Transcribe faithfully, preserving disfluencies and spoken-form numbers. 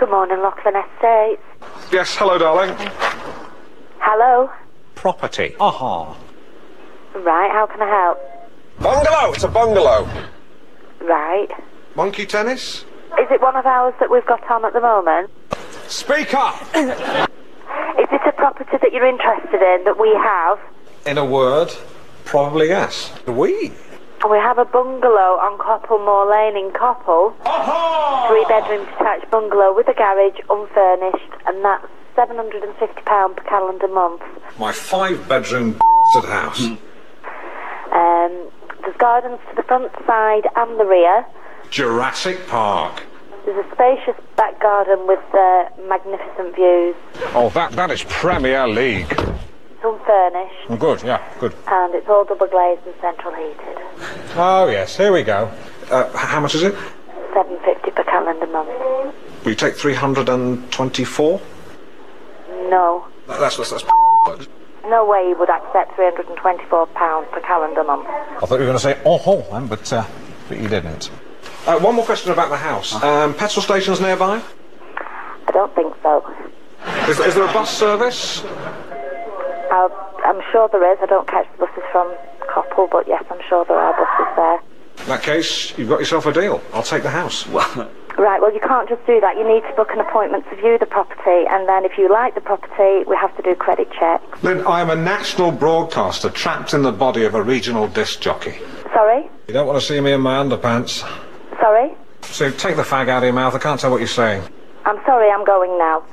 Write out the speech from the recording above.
Good morning, Lachlan Estates. Yes, hello, darling. Hello? Property. Aha. Right, how can I help? Bungalow! It's a bungalow. Right. Monkey tennis? Is it one of ours that we've got on at the moment? Speak up! Is it a property that you're interested in that we have? In a word, probably yes. We? We have a bungalow on Copplemore Lane in Coppell. Aha! Three bedroom detached bungalow with a garage, unfurnished, and that's seven hundred and fifty pounds per calendar month. My five bedroom house. Um, there's gardens to the front, side and the rear. Jurassic Park. There's a spacious back garden with uh, magnificent views. Oh, that, that is Premier League. It's unfurnished. Oh, good, yeah, good. And it's all double glazed and central heated. Oh, yes, here we go. Uh, h- how much is it? seven fifty per calendar month. Will you take three hundred twenty-four? No. That's, that's, that's... No way you would accept three hundred and twenty-four pounds per calendar month. I thought you were going to say, oh, ho, then, but, uh, but you didn't. Uh, one more question about the house. Um, petrol stations nearby? I don't think so. Is, is there a bus service? I'll, I'm sure there is. I don't catch the buses from Coppell, but yes, I'm sure there are buses there. In that case, you've got yourself a deal. I'll take the house. Right, well, you can't just do that. You need to book an appointment to view the property, and then if you like the property, we have to do credit checks. Lynn, I am a national broadcaster trapped in the body of a regional disc jockey. Sorry? You don't want to see me in my underpants. Sorry? So take the fag out of your mouth. I can't tell what you're saying. I'm sorry, I'm going now.